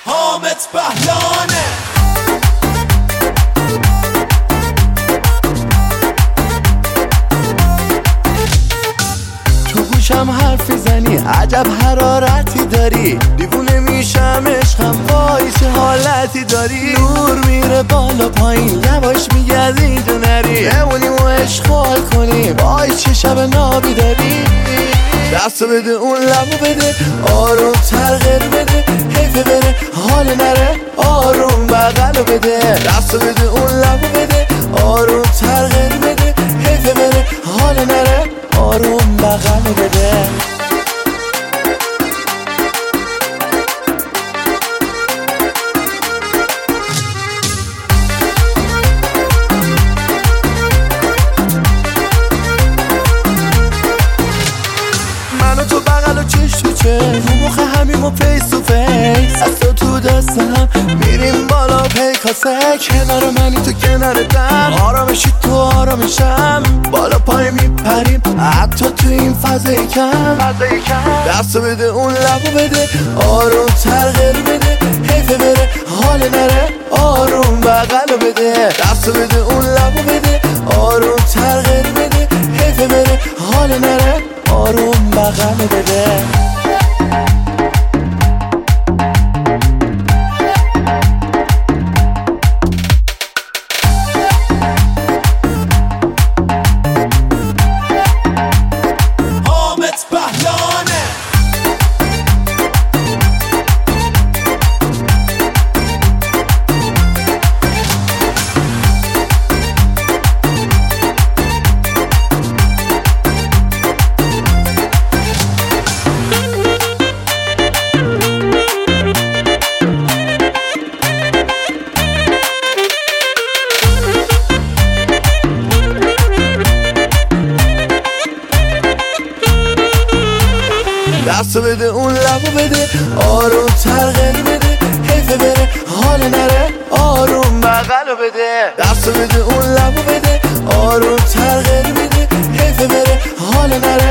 حامد بهلانه. تو گوشم حرفی زنی، عجب حرارتی داری، دیوونه میشم عشقم، وای چه حالتی داری. نور میره بالا پایین، یواش میگرد اینجا نری، بمونیم و عشق حال کنیم، وای چه شب نابی داری. دستو بده اون لبو بده، آروم تر غیر بده، حیفه بره حال نره، آروم بغلو بده. دستو بده اون لبو بده، آروم تر غیر بده، حیفه بره حال نره، آروم بغلو بده. من و تو بغل و چش تو چش، رو مخ همیم و فیس تو فیس، از تو دست هم میریم بالا پیکاسه. کنار منی تو کنارتم، آرامشی تو آرامشم، بالا پای میپریم حتی تو این فضای کم. دستو بده اون لبو بده، آروم تر غیر بده، حیفه بره حال نره، آروم بغلو بده. دستو بده اون لبو بده، آروم تر غیر بده، حیفه بره حال نره، آروم بغلو بده. دستو بده اون لبو بده، آروم تر غیر بده، حیفه بره حال نره، آروم بغلو بده. دستو بده اون لبو بده، آروم تر غیر بده، حیفه بره حال نره،